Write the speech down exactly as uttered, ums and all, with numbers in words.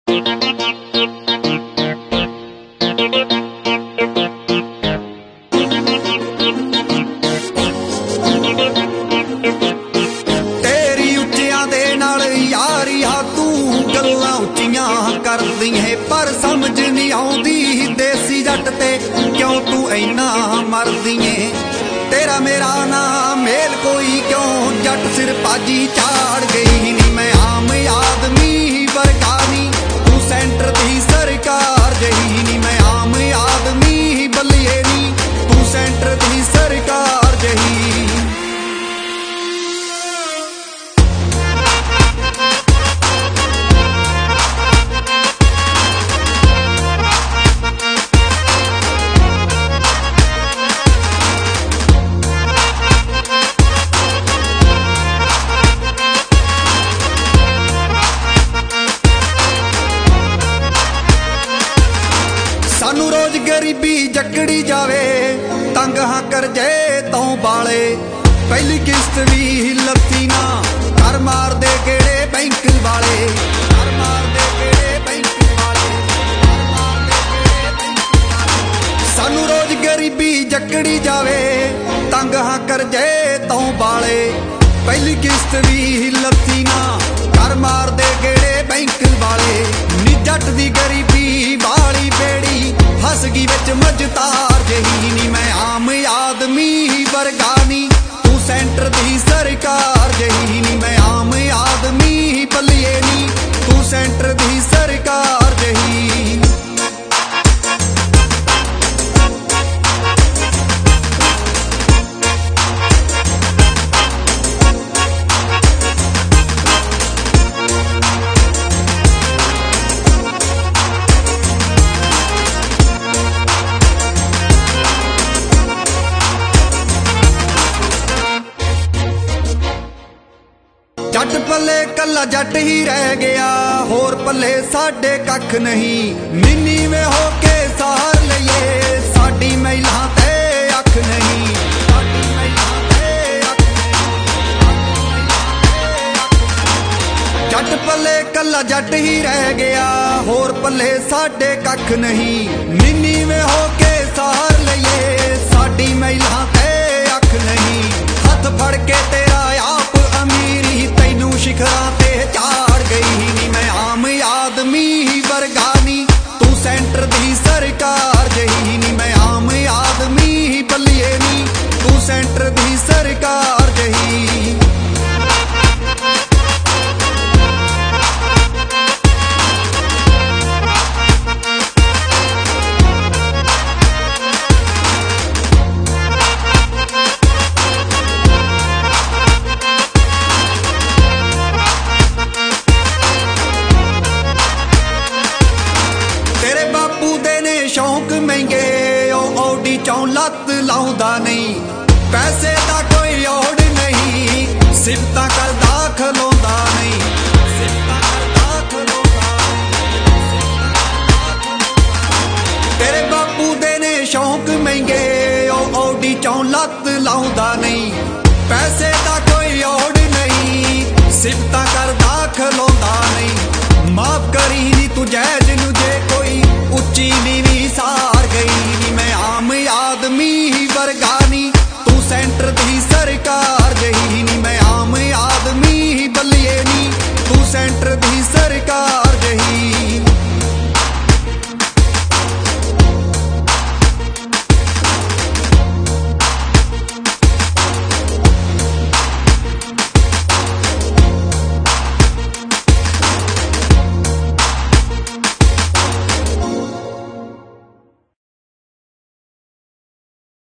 तेरी उच्चियां दे नाल यारिया तू गल्लां उच्चियां करदी है, पर समझ नहीं आउंदी देसी जट ते क्यों तू इन्ना मरदी है। तेरा मेरा ना मेल कोई क्यों जट सिर पाजी चाड़ गई नी। मैं आम आदमी वर्गा नी, तू सेंटर दी सरकार जही नी। मैं आम आदमी बल्लिए नी, तू सेंटर दी सरकार जही। सानू रोज गरीबी जकड़ी जावे, तंग हाँ करजे तो बाले। पहली किस्त भी लत्ती ना, घर मार दे केड़े बैंक वाले। घर मार दे केड़े बैंक वाले, घर मार दे केड़े बैंक वाले। सानू रोज गरीबी जकड़ी जावे, तंग हाँ करजे तो बाले। पहली किस्त भी लत्ती ना, घर मार दे केड़े बैंक वाले। नी जट दी गरीबी बाली बेड़ी फस गई विच मझतार जही नी। मैं आम आदमी वर्गा नी, तू सेंटर दी सरकार जही नी। मैं आम आदमी बल्लिए नी, तू सेंटर दी सरकार जही। जट पल्ले कला जट ही रह गया, होर पल्ले साडे कख नहीं। मिनी में होके सहार लईए, साडी महिला ते अख नहीं। साडी महिला ते अख नहीं। जट पल्ले कला जट ही रह गया, होर पल्ले साडे कख नहीं। मिनी में होके सहार लईए, साडी महिला ते अख नहीं। हथ फड़ के तेरा आप अमीरी तैनू शिखरां ते चाड़ गई नी। मैं आम आदमी वर्गा नी, तू सेंटर दी सरकार जही नी। मैं आम आदमी बल्लिए नी, तू सेंटर दी सरकार जही। शौक महंगे ओ औडी चौं लत लाउंदा नहीं। पैसे दा कोई औड़ नहीं, सिफतां करदा खलोंदा नहीं। सिफतां करदा खलोंदा नहीं। तेरे बापू दे ने शौक महंगे ओ औडी चौं लत लाउंदा नहीं। पैसे दा कोई औड़ नहीं, सिफतां